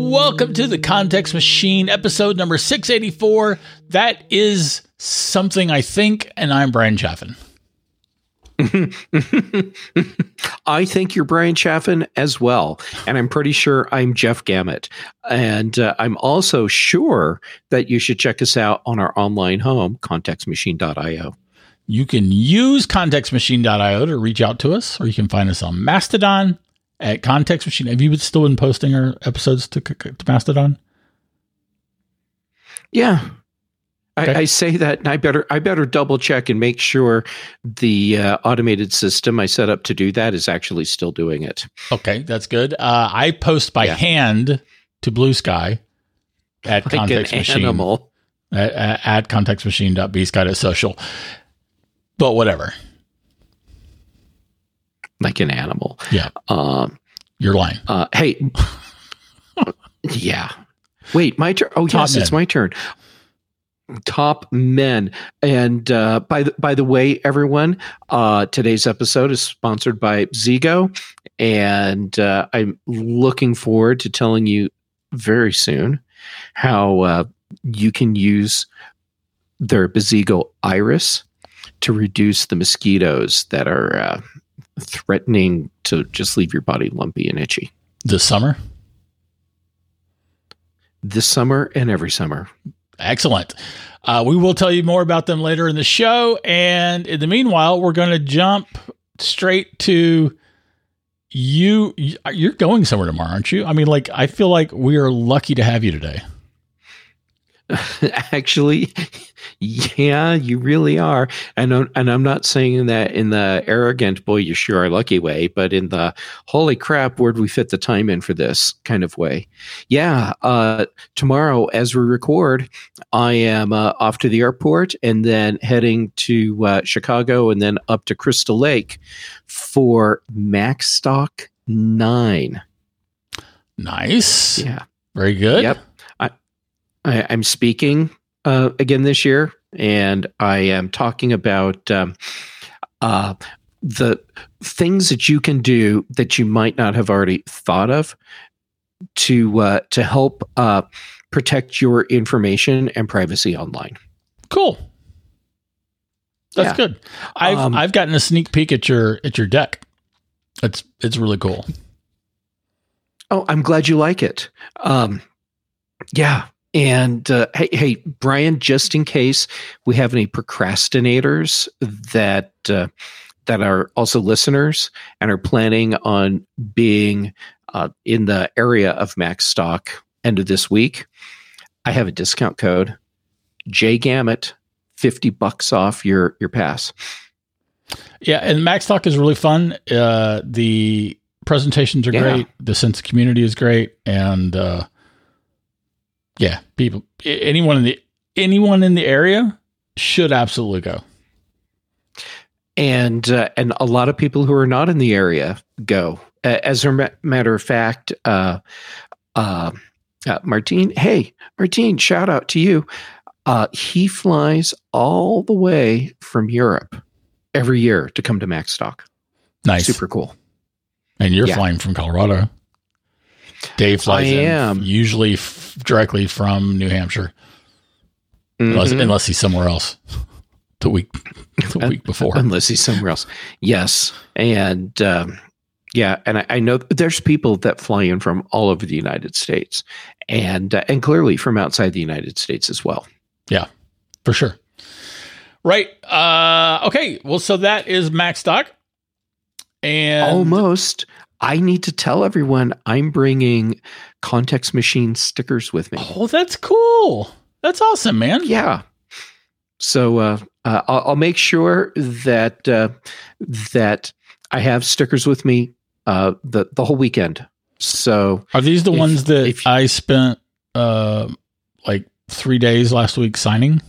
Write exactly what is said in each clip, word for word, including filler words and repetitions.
Welcome to the Context Machine, episode number six eighty-four. That is something I think, and I'm Brian Chaffin. I think you're Brian Chaffin as well, and I'm pretty sure I'm Jeff Gamet. And uh, I'm also sure that you should check us out on our online home, context machine dot io. You can use context machine dot io to reach out to us, or you can find us on Mastodon at Context Machine. Have you still been posting our episodes to, to Mastodon? Yeah. Okay. I, I say that, and I better I better double check and make sure the uh, automated system I set up to do that is actually still doing it. Okay, that's good. Uh, I post by Yeah. hand to Blue Sky at Like Context an Machine animal. at, at, at context machine dot b sky dot social. But whatever. Like an animal. Yeah, Um, you're lying. uh, hey. Yeah. Wait, my turn. Oh, Top yes, it's men. my turn. Top men. And uh, by the by the way, everyone, uh, today's episode is sponsored by Zigo, and uh, I'm looking forward to telling you very soon how uh, you can use their Bezigo Iris to reduce the mosquitoes that are uh, threatening to just leave your body lumpy and itchy This summer? this summer and every summer. Excellent. Uh, we will tell you more about them later in the show. And in the meanwhile, we're going to jump straight to you. You're going somewhere tomorrow, aren't you? I mean, like, I feel like we are lucky to have you today. Actually, yeah, you really are. And I'm, and I'm not saying that in the arrogant, boy, you sure are lucky way, but in the holy crap, where'd we fit the time in for this kind of way? Yeah, uh, tomorrow, as we record, I am uh, off to the airport and then heading to uh, Chicago and then up to Crystal Lake for MacStock nine. Nice. Yeah. Very good. Yep. I, I'm speaking uh, again this year, and I am talking about um, uh, the things that you can do that you might not have already thought of to uh, to help uh, protect your information and privacy online. Cool. That's Yeah. good. I've Um, I've gotten a sneak peek at your at your deck. It's it's really cool. Oh, I'm glad you like it. Um, yeah. And uh, hey, hey, Brian, just in case we have any procrastinators that uh, that are also listeners and are planning on being uh, in the area of MacStock end of this week, I have a discount code, J Gamet, fifty bucks off your your pass. Yeah, and MacStock is really fun. Uh, the presentations are Yeah. great. The sense of community is great, and uh, yeah, people, anyone in the anyone in the area should absolutely go. And uh, and a lot of people who are not in the area go. Uh, as a ma- matter of fact, uh, uh, uh, Martine, hey, Martine, shout out to you. Uh, he flies all the way from Europe every year to come to MacStock. Nice, Super cool. And you're Yeah. flying from Colorado. Dave flies I in am. usually f- directly from New Hampshire, unless, Mhm. unless he's somewhere else. The week, the week before. Unless he's somewhere else. Yes. And um, yeah, and I, I know there's people that fly in from all over the United States and uh, and clearly from outside the United States as well. Yeah, for sure. Right. Uh, okay. Well, so that is MacStock. And Almost. I need to tell everyone I'm bringing Context Machine stickers with me. Oh, that's cool. That's awesome, man. Yeah. So uh, uh, I'll, I'll make sure that uh, that I have stickers with me uh, the the whole weekend. So Are these the If- ones that if- I spent uh, like three days last week signing?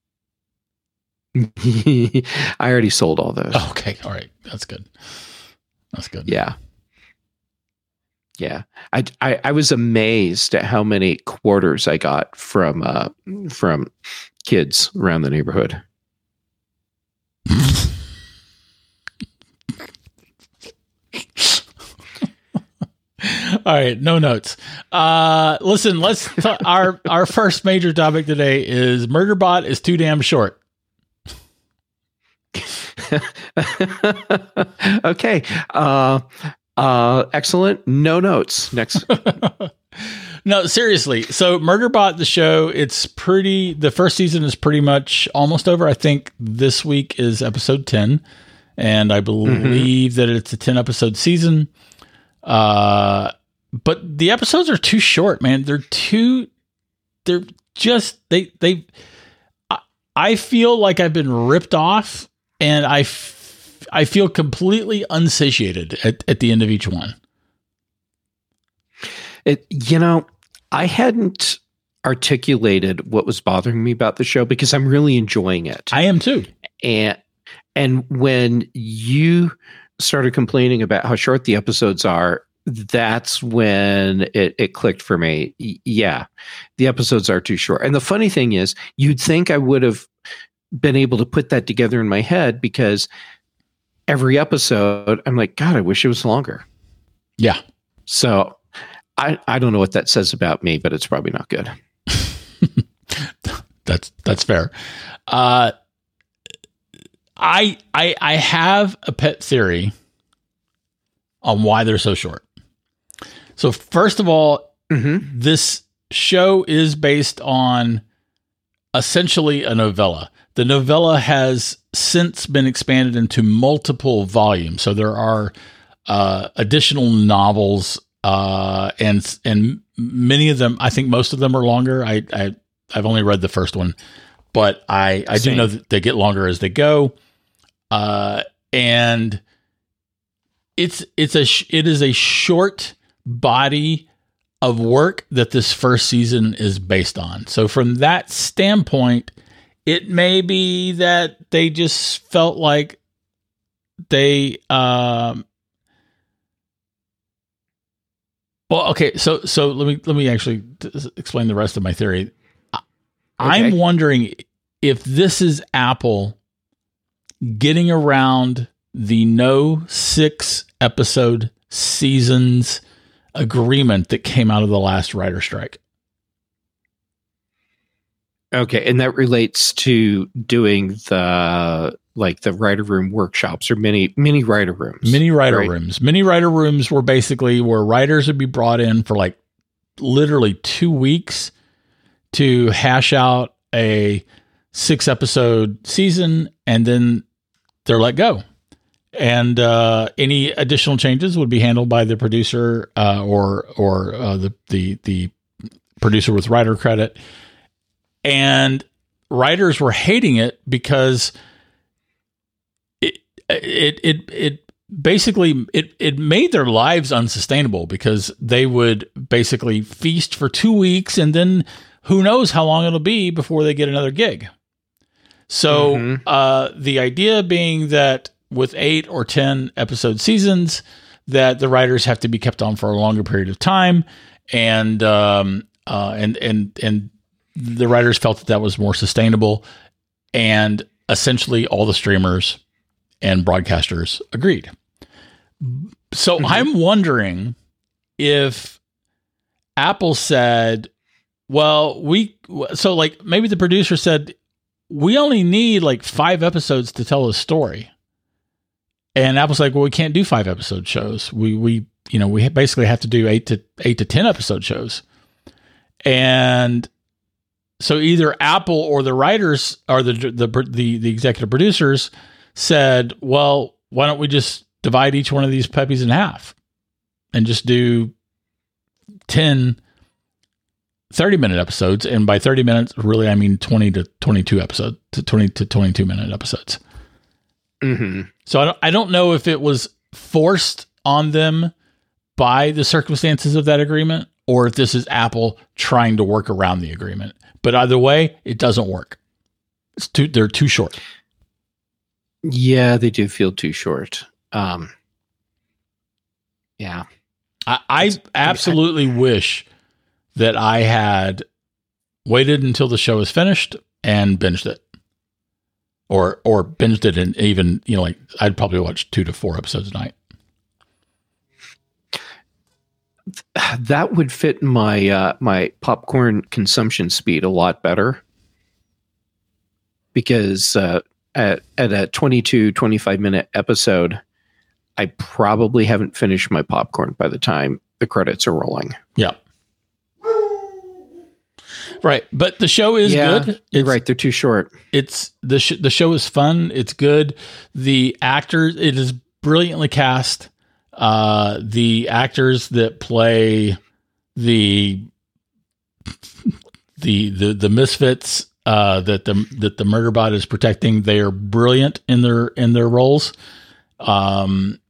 I already sold all those. Oh, okay. All right. That's good. That's good. Yeah. Yeah. I, I, I was amazed at how many quarters I got from uh, from kids around the neighborhood. All right, no notes. Uh, listen, let's t- our our first major topic today is Murderbot is too damn short. Okay. Uh, uh, excellent. No notes. Next. No, seriously. So Murderbot, the show, it's pretty, the first season is pretty much almost over. I think this week is episode ten. And I believe mm-hmm. that it's a ten episode season. Uh, but the episodes are too short, man. They're too, they're just, they, they, I, I feel like I've been ripped off, and I, f- I feel completely unsatiated at, at the end of each one. It, you know, I hadn't articulated what was bothering me about the show because I'm really enjoying it. I am too. And, and when you started complaining about how short the episodes are, that's when it, it clicked for me. Y- yeah, the episodes are too short. And the funny thing is, you'd think I would have been able to put that together in my head, because every episode, I'm like, God, I wish it was longer. Yeah. So I, I don't know what that says about me, but it's probably not good. that's that's fair. Uh, I I I have a pet theory on why they're so short. So first of all, mm-hmm. this show is based on essentially a novella. The novella has since been expanded into multiple volumes. So there are uh, additional novels, uh, and and many of them, I think most of them are longer. I, I I've only read the first one, but I I do know that they get longer as they go. Uh, and it's it's a sh- it is a short body of work that this first season is based on. So from that standpoint, it may be that they just felt like they um well okay so so let me let me actually t- explain the rest of my theory. Okay. I'm wondering if this is Apple getting around the no six episode seasons agreement that came out of the last writer strike. Okay, and that relates to doing the like the writer room workshops or mini mini writer rooms. Mini writer right? rooms. Mini writer rooms were basically where writers would be brought in for like literally two weeks to hash out a six episode season, and then they're let go. And uh, any additional changes would be handled by the producer uh, or or uh, the the the producer with writer credit. And writers were hating it because it it it it basically it it made their lives unsustainable, because they would basically feast for two weeks and then who knows how long it'll be before they get another gig. So mm-hmm. uh, the idea being that with eight or ten episode seasons, that the writers have to be kept on for a longer period of time, and um, uh, and and and the writers felt that that was more sustainable, and essentially all the streamers and broadcasters agreed. So mm-hmm. I'm wondering if Apple said, "Well, we so like maybe the producer said we only need like five episodes to tell a story." And Apple's like, well, we can't do five episode shows. We, we, you know, we basically have to do eight to eight to ten episode shows. And so either Apple or the writers or the, the, the, the executive producers said, well, why don't we just divide each one of these puppies in half and just do ten thirty minute episodes. And by thirty minutes, really, I mean, twenty to twenty-two episodes to twenty to twenty-two minute episodes. Mm-hmm. So I don't, I don't know if it was forced on them by the circumstances of that agreement, or if this is Apple trying to work around the agreement. But either way, it doesn't work. It's too, they're too short. Yeah, they do feel too short. Um, yeah. I, I absolutely I, wish that I had waited until the show was finished and binged it. Or or binged it, and even, you know, like I'd probably watch two to four episodes a night. that would fit my uh, my popcorn consumption speed a lot better, because uh, at, at a twenty-two, twenty-five minute episode, I probably haven't finished my popcorn by the time the credits are rolling. Yeah. Right. But the show is yeah, good. You're It's, right. They're too short. It's the, sh- the show is fun. It's good. The actors, it is brilliantly cast. Uh, the actors that play the, the, the, the misfits, uh, that the, that the Murderbot is protecting, they are brilliant in their, in their roles. Um,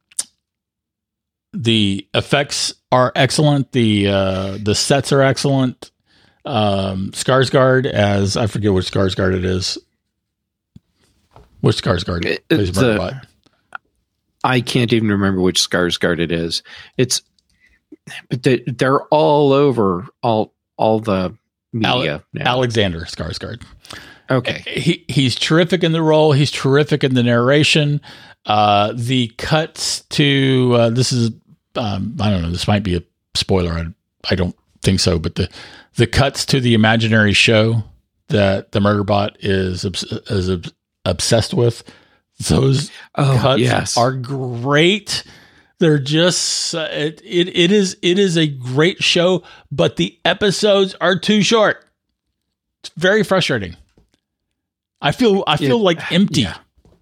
the effects are excellent. The, uh, the sets are excellent. Um, Skarsgård as I forget which Skarsgård it is. Which Skarsgård It- plays it's, uh, Murderbot? I can't even remember which Skarsgård it is. It's, but they, they're all over all all the media Ale- now. Alexander Skarsgård. Okay. He he's terrific in the role. He's terrific in the narration. Uh, the cuts to uh, this is um, I don't know. This might be a spoiler. I, I don't think so. But the the cuts to the imaginary show that the Murderbot is obs- is obs- obsessed with. Those Oh, cuts yes. are great. They're just uh, it, it it is it is a great show, but the episodes are too short. It's very frustrating. I feel I feel It- like empty. yeah.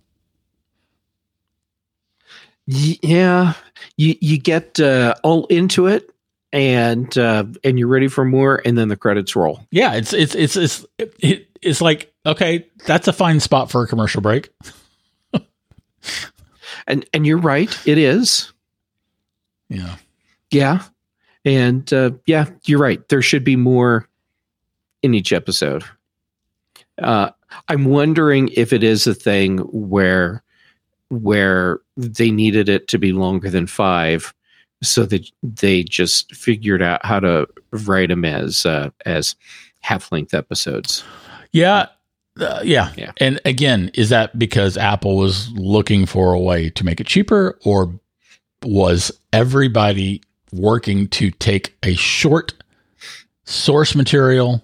Y- Yeah, you you get uh, all into it, and uh, and you're ready for more, and then the credits roll. Yeah, it's it's it's it's it, it's like, okay, that's a fine spot for a commercial break. And and you're right, it is. Yeah. Yeah, and uh, yeah, you're right. There should be more in each episode. Uh, I'm wondering if it is a thing where where they needed it to be longer than five, so that they just figured out how to write them as uh, as half length episodes. Yeah. Uh, yeah. Yeah. And again, is that because Apple was looking for a way to make it cheaper, or was everybody working to take a short source material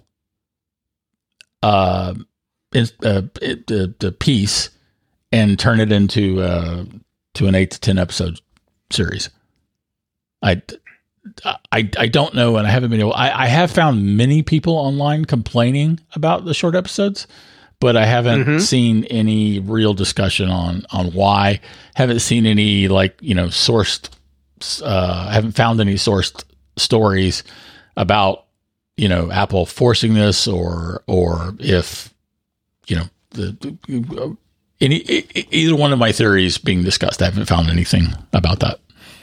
uh, in, uh, it, uh, the piece and turn it into uh, to an eight to ten episode series? I, I, I don't know, and I haven't been able. I, I have found many people online complaining about the short episodes, but I haven't Mhm. seen any real discussion on on why. Haven't seen any, like, you know, sourced. Uh, haven't found any sourced stories about, you know, Apple forcing this, or or if, you know, the any e- either one of my theories being discussed. I haven't found anything about that.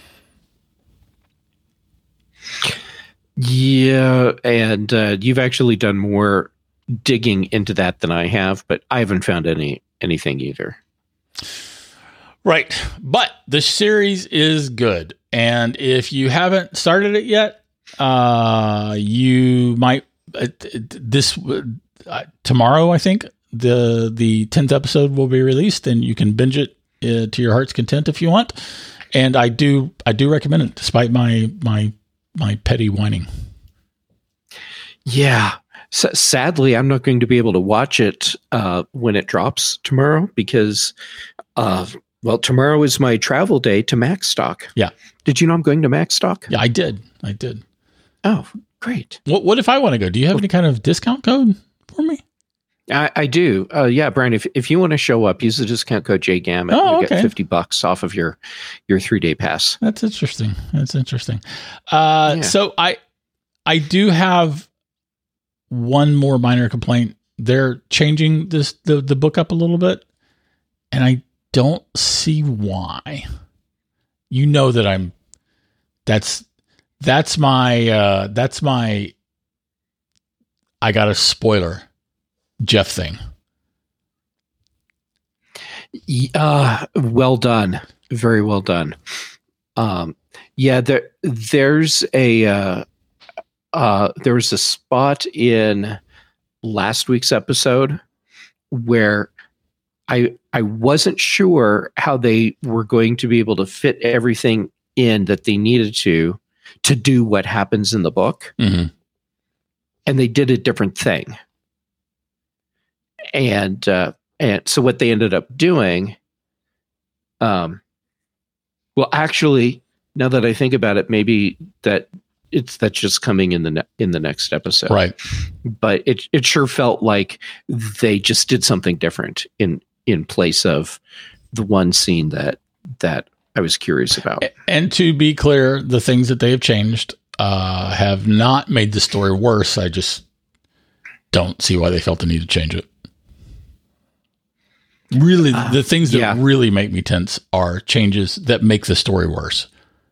Yeah, and uh, you've actually done more digging into that than I have, but I haven't found any anything either. Right. But the series is good. And if you haven't started it yet, uh, you might, uh, this, uh, tomorrow, I think the, the tenth episode will be released, and you can binge it uh, to your heart's content if you want. And I do, I do recommend it, despite my, my, my petty whining. Yeah. S- sadly, I'm not going to be able to watch it uh, when it drops tomorrow, because, uh, well, tomorrow is my travel day to Macstock. Yeah. Did you know I'm going to Macstock? Yeah, I did. I did. Oh, great. What, what if I want to go? Do you have any kind of discount code for me? I, I do. Uh, yeah, Brian, if, if you want to show up, use the discount code J G A M, and Oh, you okay. get fifty bucks off of your, your three day pass. That's interesting. That's interesting. Uh, Yeah. So I, I do have one more minor complaint. They're changing this the the book up a little bit, and I don't see why. You know that I'm. That's that's my uh, that's my. I got a spoiler, Jeff thing. Uh, well done. Very well done. Um, yeah, there, there's a, uh, uh, there was a spot in last week's episode where I, I wasn't sure how they were going to be able to fit everything in that they needed to, to do what happens in the book. Mm-hmm. And they did a different thing. And uh, and so what they ended up doing, um, well, actually, now that I think about it, maybe that it's that's just coming in the ne- in the next episode, Right? But it it sure felt like they just did something different in in place of the one scene that that I was curious about. And to be clear, the things that they have changed uh, have not made the story worse. I just don't see why they felt the need to change it. Really, Uh, the things that yeah. really make me tense are changes that make the story worse.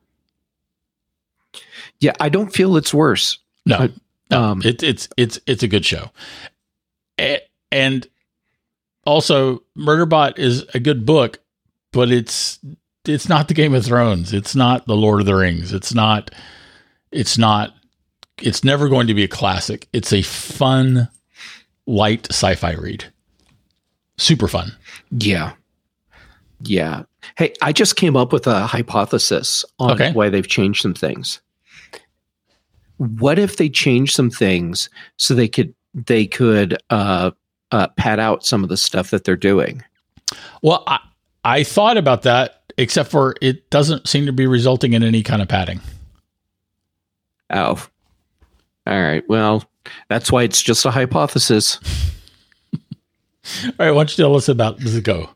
Yeah, I don't feel it's worse. No, Uh, no um, it, it's it's it's a good show, A- and also Murderbot is a good book, but it's it's not the Game of Thrones. It's not the Lord of the Rings. It's not. It's not. It's never going to be a classic. It's a fun, light sci-fi read. Super fun. Yeah. Yeah. Hey, I just came up with a hypothesis on Okay. why they've changed some things. What if they changed some things so they could they could uh, uh, pad out some of the stuff that they're doing? Well, I, I thought about that, except for it doesn't seem to be resulting in any kind of padding. Oh. All right. Well, that's why it's just a hypothesis. All right, why don't you tell us about Zico?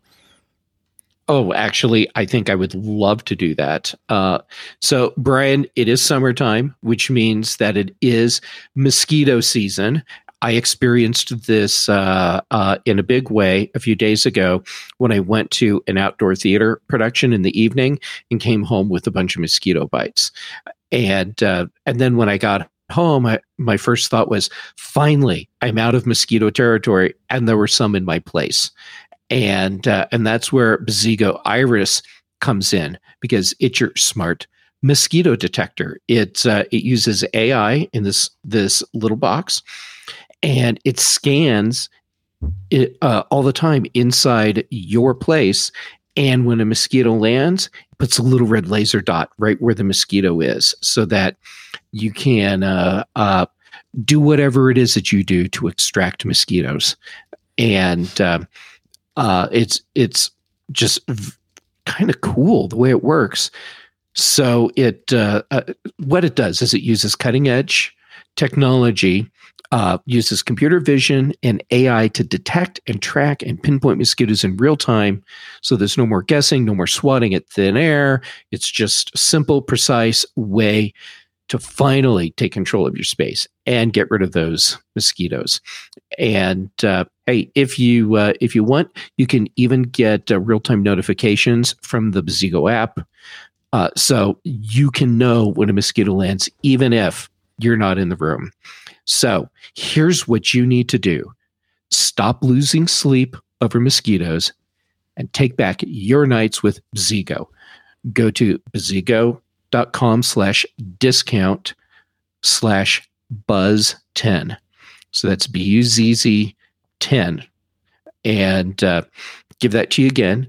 Oh, actually, I think I would love to do that. Uh, so, Brian, it is summertime, which means that it is mosquito season. I experienced this uh, uh, in a big way a few days ago when I went to an outdoor theater production in the evening and came home with a bunch of mosquito bites. And uh, and then when I got home, I, my first thought was, finally, I'm out of mosquito territory, and there were some in my place. And uh, and that's where Bezigo Iris comes in, because it's your smart mosquito detector. It uh, it uses A I in this this little box, and it scans it uh, all the time inside your place. And when a mosquito lands, it puts a little red laser dot right where the mosquito is, so that you can uh, uh, do whatever it is that you do to extract mosquitoes. And uh, uh, it's it's just v- kind of cool the way it works. So it uh, uh, what it does is it uses cutting edge technology, uh, uses computer vision and A I to detect and track and pinpoint mosquitoes in real time. So there's no more guessing, no more swatting at thin air. It's just a simple, precise way to finally take control of your space and get rid of those mosquitoes. And uh, hey, if you uh, if you want, you can even get uh, real-time notifications from the Bezigo app, uh, so you can know when a mosquito lands, even if you're not in the room. So here's what you need to do: stop losing sleep over mosquitoes and take back your nights with Bezigo. Go to Bezigo. dot com slash discount slash buzz 10. So that's B U Z Z ten. And uh, give that to you again,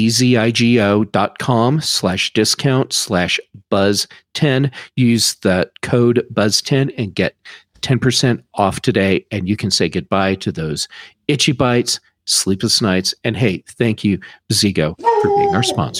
bzigo dot com slash discount slash buzz 10. Use the code buzz ten and get ten percent off today. And you can say goodbye to those itchy bites, sleepless nights. And hey, thank you, Bezigo, for being our sponsor.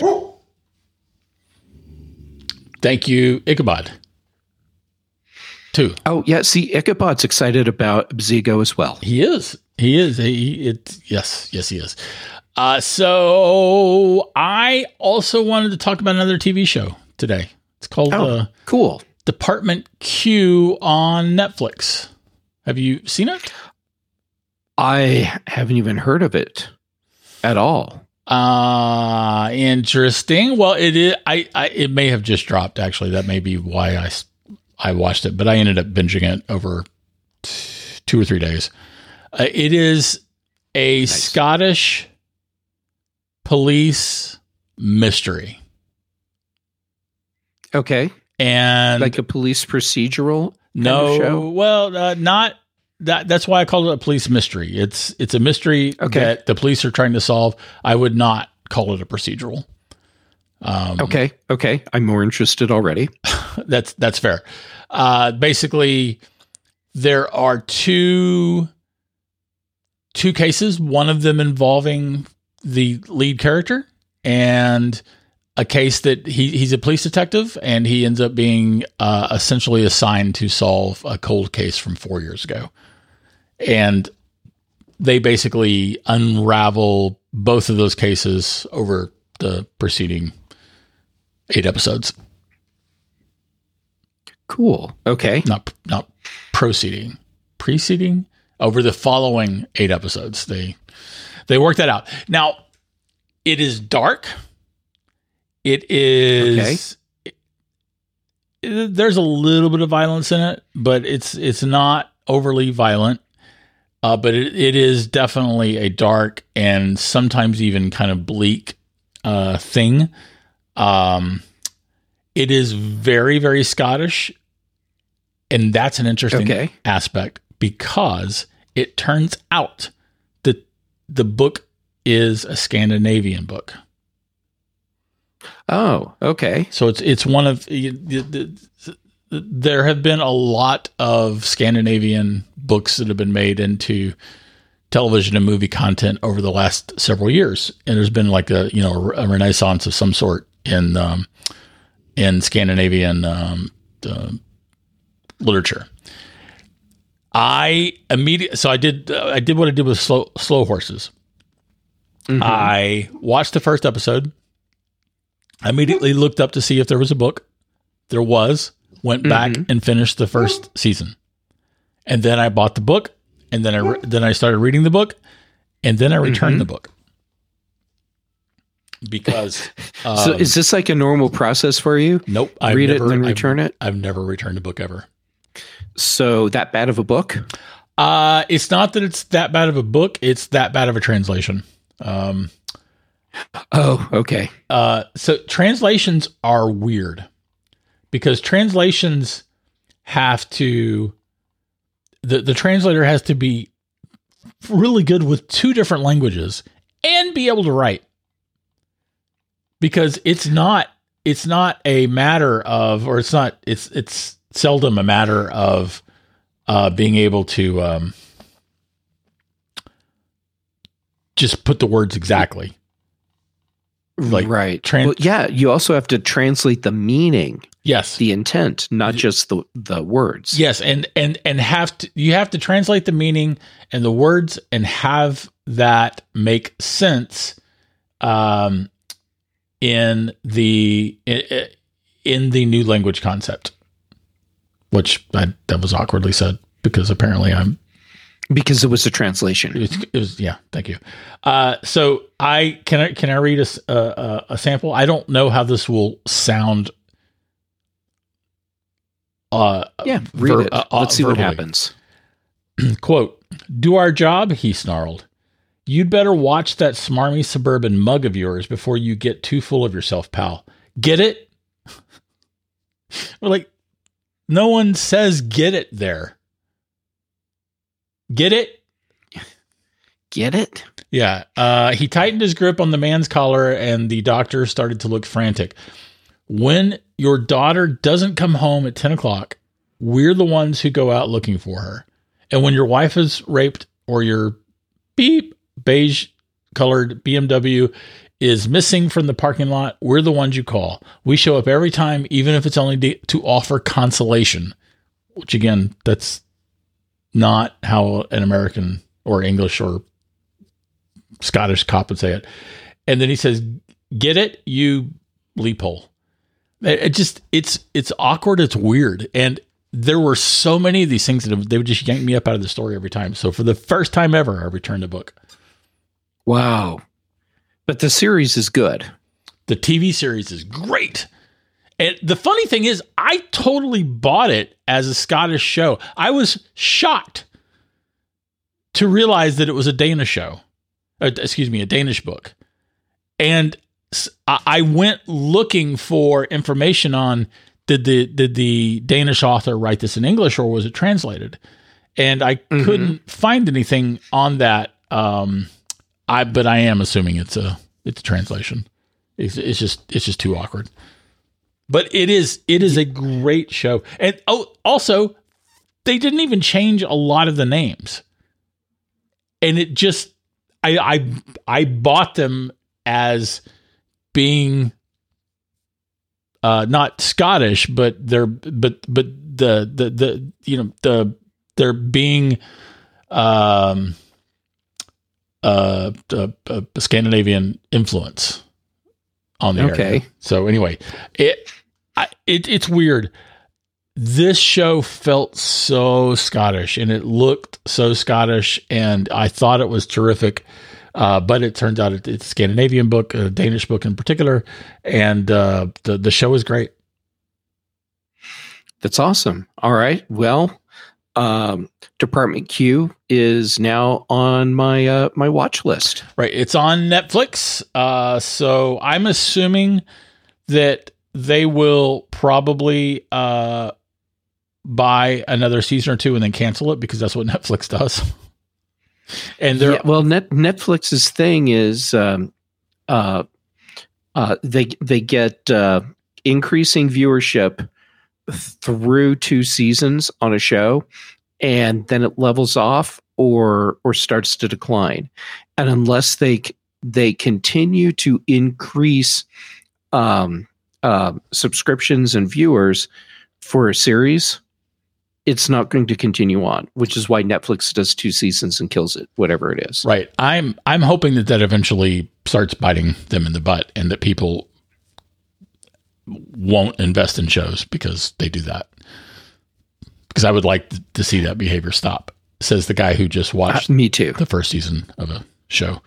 Thank you, Ichabod. Too. Oh, yeah. See, Ichabod's excited about Bezigo as well. He is. He is. He, it, yes, yes, he is. Uh, so I also wanted to talk about another T V show today. It's called Oh, uh, cool. Department Q on Netflix. Have you seen it? I haven't even heard of it at all. Uh, interesting. Well, it is. I, I, it may have just dropped. Actually, that may be why I, s- I watched it. But I ended up binging it over t- two or three days. Uh, it is a Nice. Scottish police mystery, Okay. and Like a police procedural kind no, of show? well, uh, not that. That's why I call it a police mystery. It's it's a mystery Okay. that the police are trying to solve. I would not call it a procedural. Um, okay. Okay. I'm more interested already. that's that's fair. Uh, basically, there are two two cases. One of them involving the lead character, and a case that he he's a police detective, and he ends up being uh, essentially assigned to solve a cold case from four years ago, and they basically unravel both of those cases over the preceding eight episodes. Cool. Okay. Not not proceeding, preceding over the following eight episodes. They they work that out. Now, it is dark. It is. Okay. It, it, there's a little bit of violence in it, but it's it's not overly violent. Uh, but it, it is definitely a dark and sometimes even kind of bleak uh, thing. Um, it is very, very Scottish. And that's an interesting okay. aspect, because it turns out that the book is a Scandinavian book. Oh, okay. So it's it's one of the, the, the, there have been a lot of Scandinavian books that have been made into television and movie content over the last several years, and there's been like a you know a renaissance of some sort in um, in Scandinavian um, uh, literature. I immediately so I did uh, I did what I did with Slow Slow Horses. Mm-hmm. I watched the first episode. I immediately looked up to see if there was a book. There was. Went back mm-hmm. and finished the first season, and then I bought the book, and then I re- then I started reading the book, and then I returned mm-hmm. the book because. Um, so is this like a normal process for you? Nope. I've Read never, it and then return I've, it. I've never returned a book ever. So that bad of a book? Uh, it's not that it's that bad of a book. It's that bad of a translation. Um, oh, okay. Uh, so translations are weird because translations have to, the, the translator has to be really good with two different languages and be able to write, because it's not, it's not a matter of, or it's not, it's, it's seldom a matter of, uh, being able to, um, just put the words exactly. Like, right. Trans- well, yeah. You also have to translate the meaning. Yes. The intent, not just the, the words. Yes. And, and, and have to, you have to translate the meaning and the words and have that make sense, um, in the, in the new language concept, which I, that was awkwardly said because apparently I'm, Because it was a translation. It was, it was yeah. Thank you. Uh, so I can I can I read a, a a sample? I don't know how this will sound. Uh, yeah, read ver- it. Uh, Let's see verbally. What happens. Quote: "Do our job," he snarled. "You'd better watch that smarmy suburban mug of yours before you get too full of yourself, pal. Get it?" We're like, no one says "get it" there. Get it? Get it? Yeah. Uh, he tightened his grip on the man's collar, and the doctor started to look frantic. "When your daughter doesn't come home at ten o'clock, we're the ones who go out looking for her. And when your wife is raped or your beep beige colored B M W is missing from the parking lot, we're the ones you call. We show up every time, even if it's only de- to offer consolation." Which again, that's not how an American or English or Scottish cop would say it. And then he says, "Get it, you leaphole." It, it just, it's, it's awkward. It's weird. And there were so many of these things that have, they would just yank me up out of the story every time. So for the first time ever, I returned the book. Wow. But the series is good. The T V series is great. And the funny thing is, I totally bought it as a Scottish show. I was shocked to realize that it was a Danish show. Uh, excuse me, a Danish book. And I went looking for information on, did the did the Danish author write this in English or was it translated? And I mm-hmm. couldn't find anything on that. Um, I but I am assuming it's a it's a translation. It's, it's just it's just too awkward. But it is it is a great show. And oh, also, they didn't even change a lot of the names. And it just I I I bought them as being uh, not Scottish, but they're but but the the the you know the they're being um uh, uh, uh Scandinavian influence on the okay. area. So anyway, it, I, it it's weird. This show felt so Scottish and it looked so Scottish, and I thought it was terrific. Uh, but it turns out it, it's a Scandinavian book, a Danish book in particular, and uh, the the show is great. That's awesome. All right. Well, um, Department Q is now on my uh, my watch list. Right. It's on Netflix. Uh, so I'm assuming that they will probably uh, buy another season or two and then cancel it, because that's what Netflix does. And they're yeah, well, Net, Netflix's thing is um, uh, uh, they they get uh, increasing viewership through two seasons on a show, and then it levels off or or starts to decline. And unless they they continue to increase um, uh, subscriptions and viewers for a series, it's not going to continue on, which is why Netflix does two seasons and kills it, whatever it is. Right. I'm I'm hoping that that eventually starts biting them in the butt, and that people won't invest in shows because they do that. Because I would like to see that behavior stop, says the guy who just watched uh, me too. the first season of a show.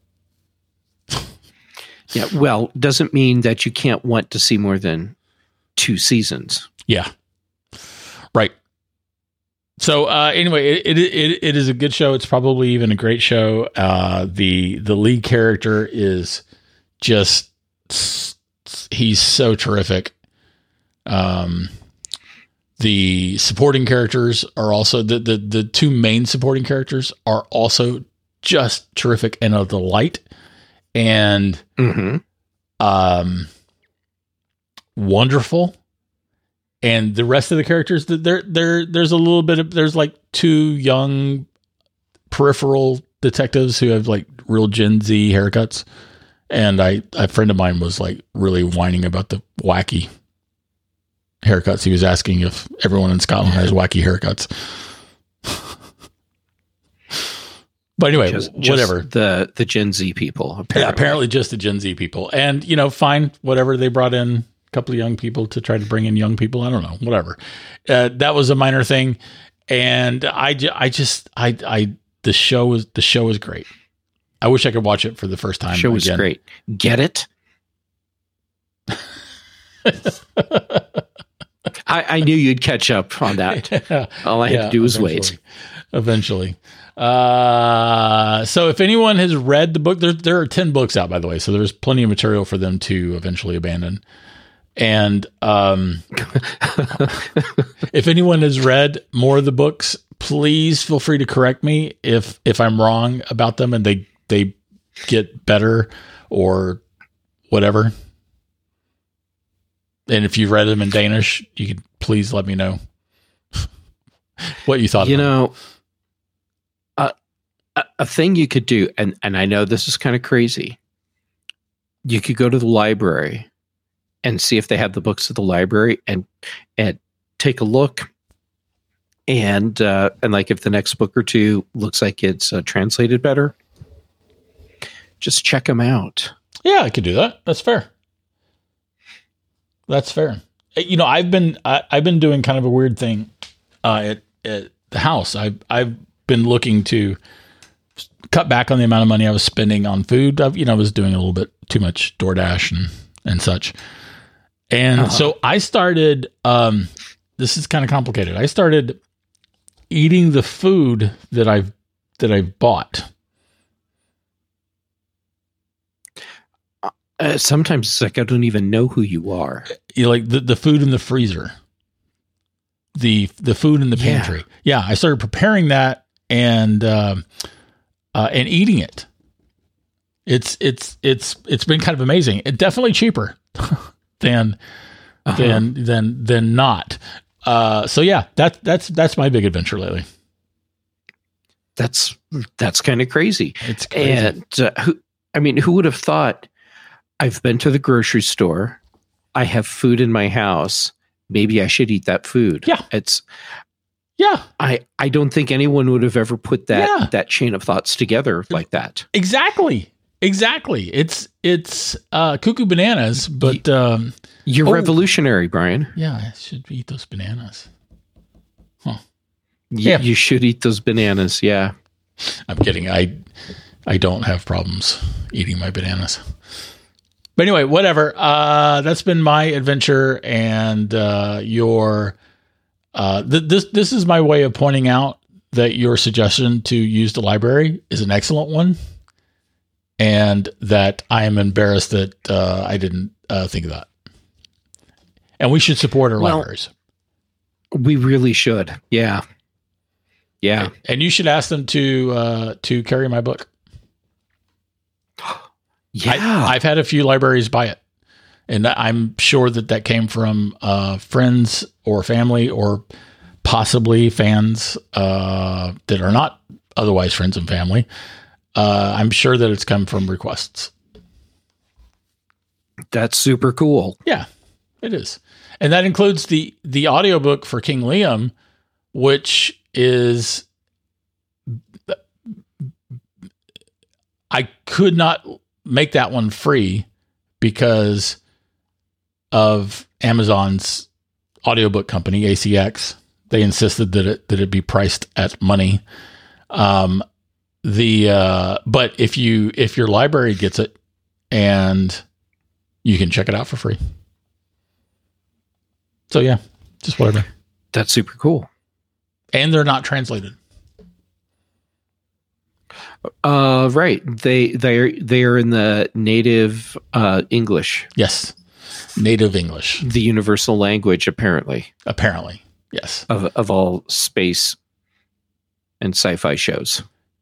Yeah, well, doesn't mean that you can't want to see more than two seasons. Yeah. Right. So uh, anyway, it, it it it is a good show. It's probably even a great show. Uh, the the lead character is just he's so terrific. Um, the supporting characters are also the the the two main supporting characters are also just terrific and a delight, and mm-hmm. um, wonderful. And the rest of the characters, there, there, there's a little bit of, there's like two young peripheral detectives who have like real Gen Z haircuts. And I, a friend of mine was like really whining about the wacky haircuts. He was asking if everyone in Scotland has wacky haircuts. But anyway, just, whatever. Just the, the Gen Z people. Apparently. Yeah, apparently just the Gen Z people. And, you know, fine, whatever, they brought in couple of young people to try to bring in young people. I don't know, whatever. Uh, that was a minor thing. And I, ju- I just, I, I, the show was, the show was great. I wish I could watch it for the first time. The show was again. great. Get it? I, I knew you'd catch up on that. Yeah. All I had yeah, to do was eventually. wait. Eventually. Uh, so if anyone has read the book, there, there are ten books out, by the way. So there's plenty of material for them to eventually abandon. And um, if anyone has read more of the books, please feel free to correct me if if I'm wrong about them and they they get better or whatever. And if you've read them in Danish, you could please let me know what you thought. You about know, uh, a, a thing you could do, and and I know this is kind of crazy. You could go to the library and see if they have the books at the library, and and take a look, and uh, and like if the next book or two looks like it's uh, translated better, just check them out. Yeah, I could do that. That's fair. That's fair. You know, I've been I, I've been doing kind of a weird thing uh, at at the house. I've I've been looking to cut back on the amount of money I was spending on food. I've, you know, I was doing a little bit too much DoorDash and and such. And uh-huh. so I started, um, this is kind of complicated. I started eating the food that I've, that I've bought. Uh, sometimes it's like, I don't even know who you are. You know, like the, the food in the freezer, the, the food in the pantry. Yeah. yeah I started preparing that and, um, uh, and eating it. It's it's it's it's been kind of amazing. It definitely cheaper than uh-huh. than than than not. Uh, so yeah, that that's that's my big adventure lately. That's that's kind of crazy. It's crazy. And uh, who, I mean, who would have thought? I've been to the grocery store. I have food in my house. Maybe I should eat that food. Yeah, it's. Yeah, I, I don't think anyone would have ever put that yeah. that chain of thoughts together like that. Exactly. Exactly. It's it's uh, cuckoo bananas, but um, you're oh, revolutionary, Brian. Yeah, I should eat those bananas. Huh. Y- yeah, you should eat those bananas. Yeah, I'm kidding. I I don't have problems eating my bananas. But anyway, whatever. Uh, that's been my adventure, and uh, your uh, th- this this is my way of pointing out that your suggestion to use the library is an excellent one. And that I am embarrassed that uh, I didn't uh, think of that. And we should support our well, libraries. We really should. Yeah. Yeah. And you should ask them to uh, to carry my book. Yeah. I, I've had a few libraries buy it. And I'm sure that that came from uh, friends or family or possibly fans uh, that are not otherwise friends and family. Uh, I'm sure that it's come from requests. That's super cool. Yeah, it is. And that includes the, the audiobook for King Liam, which is, I could not make that one free because of Amazon's audiobook company, A C X. They insisted that it, that it be priced at money. Um, The uh, but if you if your library gets it, and you can check it out for free. So yeah, just whatever. That's super cool. And they're not translated. Uh, right. They they they are in the native uh, English. Yes, native English, the universal language, apparently. Apparently, yes. Of of all space and sci-fi shows.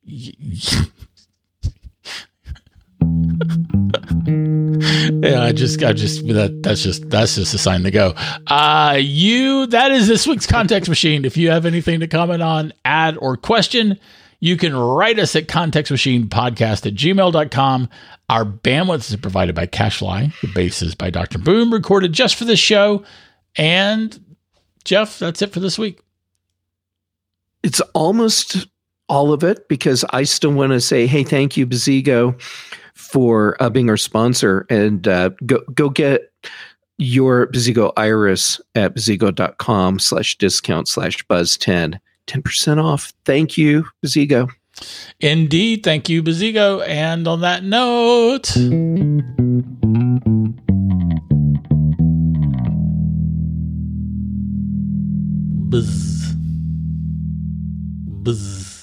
Yeah, I just, I just, that, that's just, that's just a sign to go. Uh, you, that is this week's Context Machine. If you have anything to comment on, add, or question, you can write us at contextmachinepodcast at gmail dot com. Our bandwidth is provided by CacheFly. The bass is by Doctor Boom, recorded just for this show. And Jeff, that's it for this week. It's almost all of it, because I still want to say, hey, thank you, Bazigo, for uh, being our sponsor, and uh, go go get your Bazigo Iris at bazigo.com slash discount slash buzz 10. ten percent off. Thank you, Bazigo. Indeed. Thank you, Bazigo. And on that note, buzz. Buzz.